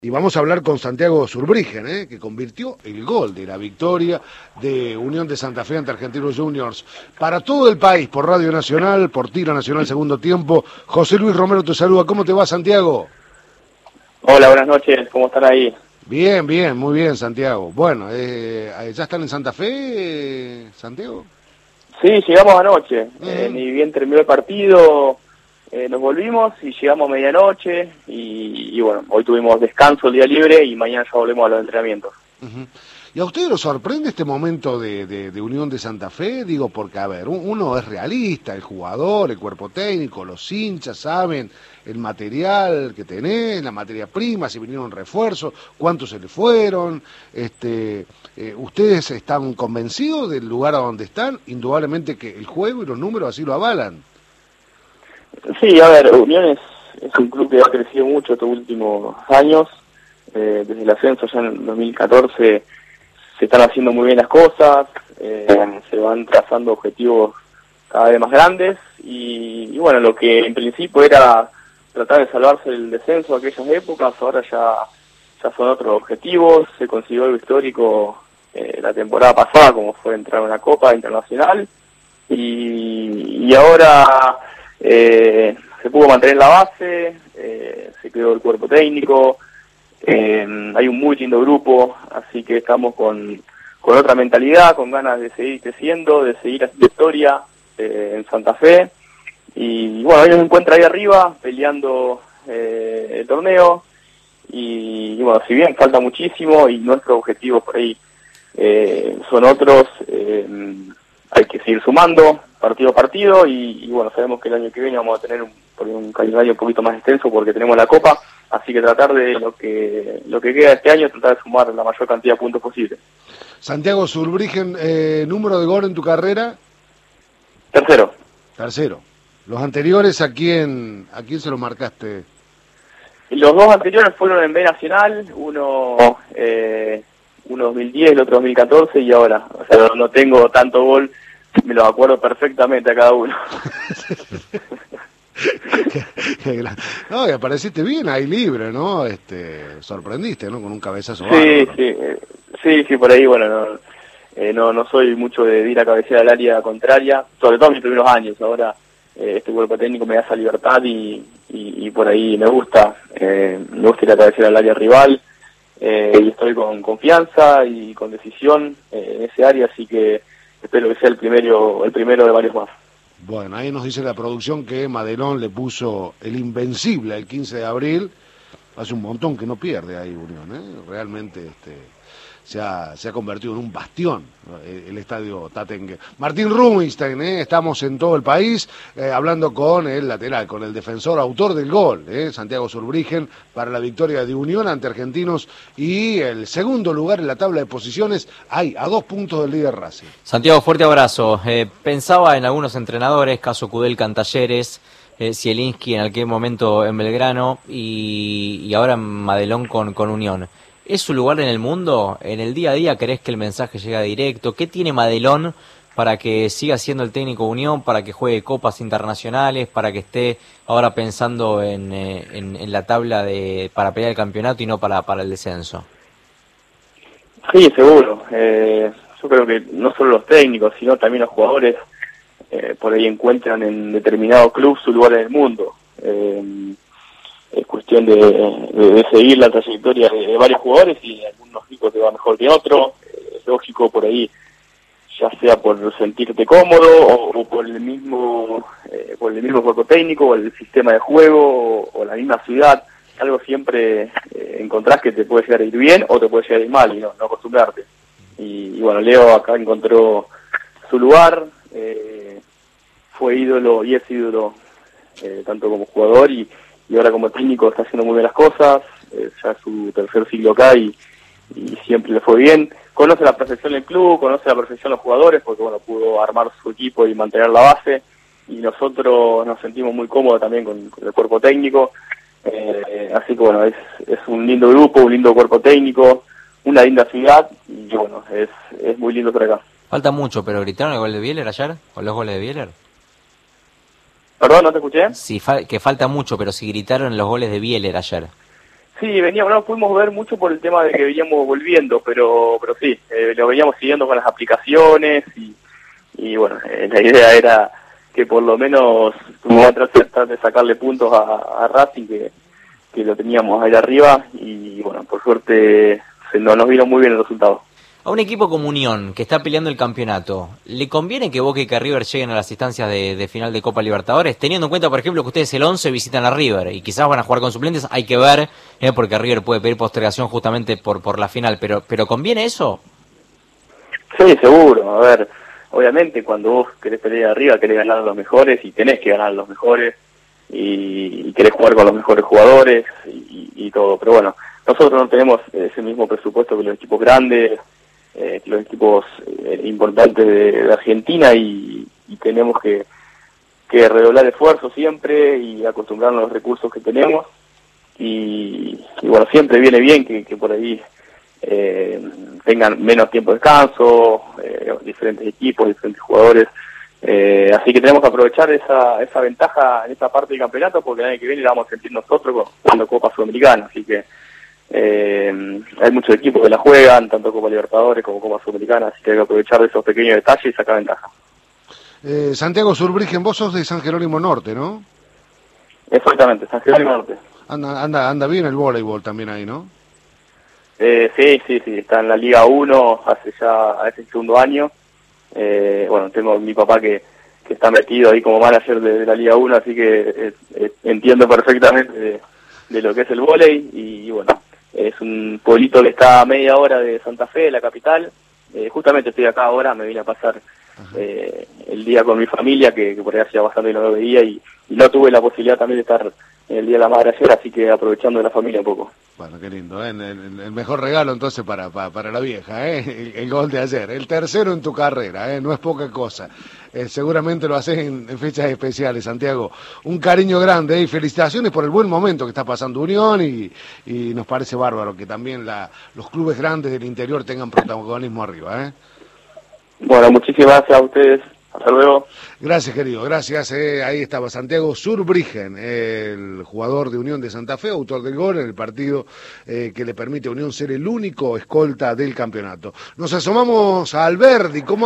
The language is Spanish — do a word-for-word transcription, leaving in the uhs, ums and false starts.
Y vamos a hablar con Santiago Zurbriggen, ¿eh? que convirtió el gol de la victoria de Unión de Santa Fe ante Argentinos Juniors. Para todo el país, por Radio Nacional, por Tira Nacional Segundo Tiempo, José Luis Romero te saluda. ¿Cómo te va, Santiago? Hola, buenas noches. ¿Cómo están ahí? Bien, bien, muy bien, Santiago. Bueno, eh, ¿ya están en Santa Fe, Santiago? Sí, llegamos anoche. Uh-huh. eh, ni bien terminó el partido, eh, nos volvimos y llegamos a medianoche. Y, y bueno, hoy tuvimos descanso, el día libre, y mañana ya volvemos a los entrenamientos. Uh-huh. ¿Y a ustedes los sorprende este momento de, de, de Unión de Santa Fe? Digo, porque, a ver, uno es realista, el jugador, el cuerpo técnico, los hinchas saben el material que tenés, la materia prima, si vinieron refuerzos, cuántos se le fueron. Este, eh, ¿Ustedes están convencidos del lugar a donde están? Indudablemente que el juego y los números así lo avalan. Sí, a ver, Unión es, es un club que ha crecido mucho estos últimos años. Eh, desde el ascenso ya en dos mil catorce se están haciendo muy bien las cosas, eh, se van trazando objetivos cada vez más grandes y, y bueno, lo que en principio era tratar de salvarse del descenso de aquellas épocas, ahora ya, ya son otros objetivos. Se consiguió algo histórico eh, la temporada pasada, como fue entrar a una Copa Internacional, y, y ahora eh, se pudo mantener la base, eh, se quedó el cuerpo técnico. Eh, hay un muy lindo grupo, así que estamos con, con otra mentalidad, con ganas de seguir creciendo, de seguir haciendo historia eh, en Santa Fe. Y bueno, hoy nos encuentra ahí arriba, peleando eh, el torneo. Y, y bueno, si bien falta muchísimo y nuestros objetivos por ahí eh, son otros, eh, hay que seguir sumando partido a partido. Y, y bueno, sabemos que el año que viene vamos a tener un, un calendario un poquito más extenso porque tenemos la Copa. Así que tratar de lo que lo que queda este año, tratar de sumar la mayor cantidad de puntos posible. Santiago Zurbriggen, eh, ¿número de gol en tu carrera? Tercero. Tercero. ¿Los anteriores a quién, a quién se los marcaste? Los dos anteriores fueron en B Nacional, uno eh, uno dos mil diez, el otro dos mil catorce y ahora. O sea, no, no tengo tanto gol, me los acuerdo perfectamente a cada uno. No, y apareciste bien ahí libre, ¿no? Este, sorprendiste, ¿no? Con un cabezazo. Sí, bárbaro. sí, eh, sí, sí, por ahí, bueno, no, eh, no, no soy mucho de ir a cabecear al área contraria, sobre todo en mis primeros años. Ahora eh, este cuerpo técnico me da esa libertad y, y, y por ahí me gusta, eh, me gusta ir a cabecear al área rival, eh, y estoy con confianza y con decisión eh, en ese área, así que espero que sea el primero, el primero de varios más. Bueno, ahí nos dice la producción que Madelón le puso el Invencible el quince de abril. Hace un montón que no pierde ahí Unión, ¿eh? Realmente este, se, ha, se ha convertido en un bastión, el, el estadio Tatengue. Martín Rubinstein, ¿eh? Estamos en todo el país eh, hablando con el lateral, con el defensor, autor del gol, ¿eh? Santiago Zurbriggen, para la victoria de Unión ante Argentinos y el segundo lugar en la tabla de posiciones, hay a dos puntos del líder Racing. Santiago, fuerte abrazo. Eh, pensaba en algunos entrenadores, caso Kudelka en Talleres, eh, Zielinski en aquel momento en Belgrano y, y ahora en Madelón con, con Unión. ¿Es su lugar en el mundo? ¿En el día a día crees que el mensaje llega directo? ¿Qué tiene Madelón para que siga siendo el técnico de Unión, para que juegue copas internacionales, para que esté ahora pensando en, eh, en, en la tabla de para pelear el campeonato y no para, para el descenso? Sí, seguro. Eh, yo creo que no solo los técnicos, sino también los jugadores eh, por ahí encuentran en determinado club su lugar en el mundo. Eh, es cuestión de, de, de seguir la trayectoria de, de varios jugadores y algunos chicos te va mejor que otros. Eh, es lógico por ahí, ya sea por sentirte cómodo o, o por el mismo eh, por el mismo cuerpo técnico o el sistema de juego o, o la misma ciudad. Algo siempre eh, encontrás que te puede llegar a ir bien o te puede llegar a ir mal y no, no acostumbrarte. Y, y bueno, Leo acá encontró su lugar, eh, fue ídolo y es ídolo eh, tanto como jugador y, y ahora como técnico está haciendo muy bien las cosas, eh, ya es su tercer siglo acá y, y siempre le fue bien. Conoce la perfección del club, conoce la perfección los jugadores porque bueno, pudo armar su equipo y mantener la base y nosotros nos sentimos muy cómodos también con, con el cuerpo técnico. Eh, así que bueno, es, es un lindo grupo, un lindo cuerpo técnico, una linda ciudad y bueno, es, es muy lindo por acá. Falta mucho, pero ¿gritaron el gol de Bieler ayer? ¿O los goles de Bieler? ¿Perdón, no te escuché? Sí, fa que falta mucho, pero si gritaron los goles de Bieler ayer. Sí, veníamos, no lo pudimos ver mucho por el tema de que veníamos volviendo, pero pero sí, eh, lo veníamos siguiendo con las aplicaciones y, y bueno, eh, la idea era que por lo menos tuvimos que tratar de sacarle puntos a, a Racing, que, que lo teníamos ahí arriba, y bueno, por suerte se nos, nos vino muy bien el resultado. A un equipo como Unión, que está peleando el campeonato, ¿le conviene que Boca y que River lleguen a las instancias de, de final de Copa Libertadores? Teniendo en cuenta, por ejemplo, que ustedes el once visitan a River y quizás van a jugar con suplentes, hay que ver, eh, porque River puede pedir postergación justamente por por la final, pero pero ¿conviene eso? Sí, seguro. A ver, obviamente cuando vos querés pelear arriba, querés ganar a los mejores y tenés que ganar a los mejores y, y querés jugar con los mejores jugadores y, y todo. Pero bueno, nosotros no tenemos ese mismo presupuesto que los equipos grandes, eh, los equipos eh, importantes de, de Argentina y, y tenemos que, que redoblar esfuerzos siempre y acostumbrarnos a los recursos que tenemos y, y bueno, siempre viene bien que, que por ahí eh, tengan menos tiempo de descanso, eh, diferentes equipos, diferentes jugadores, eh, así que tenemos que aprovechar esa, esa ventaja en esta parte del campeonato porque el año que viene la vamos a sentir nosotros jugando Copa Sudamericana, así que Eh, hay muchos equipos que la juegan, tanto Copa Libertadores como Copa Sudamericana, así que hay que aprovechar de esos pequeños detalles y sacar ventaja. Eh, Santiago Zurbriggen, vos sos de San Jerónimo Norte, ¿no? Exactamente, San Jerónimo Norte. Anda, anda, anda bien el voleibol también ahí, ¿no? Eh, sí, sí, sí, está en la Liga uno hace ya, hace el segundo año. Eh, bueno, tengo a mi papá que, que está metido ahí como manager de, de la Liga uno, así que eh, eh, entiendo perfectamente de, de lo que es el vóley y, y bueno. Es un pueblito que está a media hora de Santa Fe, de la capital. Eh, justamente estoy acá ahora, me vine a pasar eh, el día con mi familia, que, que por ahí hacía bastante que no lo veía, y, y no tuve la posibilidad también de estar en el Día de la Madre ayer, así que aprovechando de la familia un poco. Bueno, qué lindo, ¿eh? el, el, el mejor regalo entonces para, para, para la vieja, ¿eh? el, el gol de ayer, el tercero en tu carrera, ¿eh? No es poca cosa. Eh, seguramente lo haces en, en fechas especiales, Santiago. Un cariño grande, ¿eh? Y felicitaciones por el buen momento que está pasando Unión y, y nos parece bárbaro que también la, los clubes grandes del interior tengan protagonismo arriba. ¿eh? Bueno, muchísimas gracias a ustedes. Hasta luego. Gracias, querido, gracias. Eh, ahí estaba Santiago Zurbriggen, eh, el jugador de Unión de Santa Fe, autor del gol en el partido eh, que le permite a Unión ser el único escolta del campeonato. Nos asomamos a Alberdi. ¿Cómo